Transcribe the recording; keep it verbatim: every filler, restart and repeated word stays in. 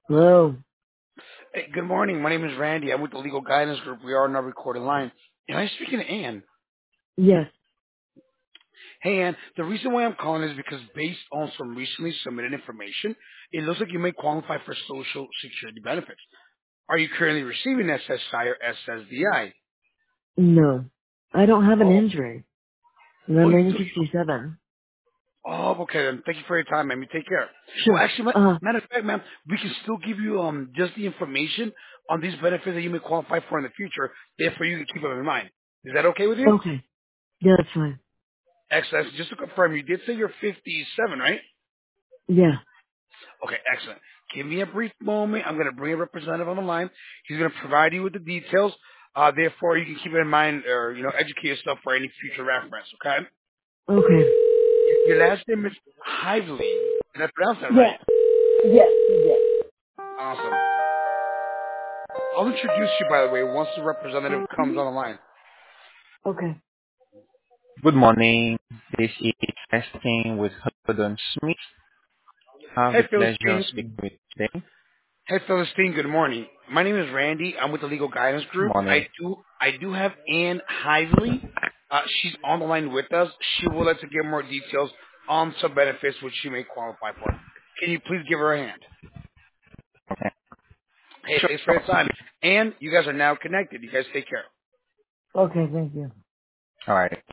Hello. Hey, good morning. My name is Randy. I'm with the Legal Guidance Group. We are on our recorded line. Am I speaking to Ann? Yes. Hey, Ann. The reason why I'm calling is because based on some recently submitted information, it looks like you may qualify for Social Security benefits. Are you currently receiving S S I or S S D I? No. I don't have an Oh, injury. And oh, I'm you only do. fifty-seven. Oh, okay. Then thank you for your time, ma'am. You take care. Well, Sure. actually, ma- Uh, matter of fact, ma'am, we can still give you um just the information on these benefits that you may qualify for in the future. Therefore, you can keep them in mind. Is that okay with you? okay. Yeah, that's fine. Excellent. Just to confirm, you did say you're fifty-seven, right? Yeah. Okay, excellent. Give me a brief moment. I'm going to bring a representative on the line. He's going to provide you with the details. Uh, therefore, you can keep it in mind or, you know, educate yourself for any future reference, okay? Okay. Your last name is Hively. Did I pronounce that right? Yeah. Yes, you did. Awesome. I'll introduce you, by the way, once the representative comes on the line. Okay. Good morning. This is Testing with Hudson Smith. Have Hey, the pleasure of Philistine. speaking with you today. Hey, Philistine. Good morning. My name is Randy. I'm with the Legal Guidance Good Group. morning. I do I do have Ann Hively. Uh, she's on the line with us. She will let us get more details on some benefits which she may qualify for. Can you please give her a hand? Okay. Hey, Sure. thanks for your time. And you guys are now connected. You guys take care. Okay, thank you. All right.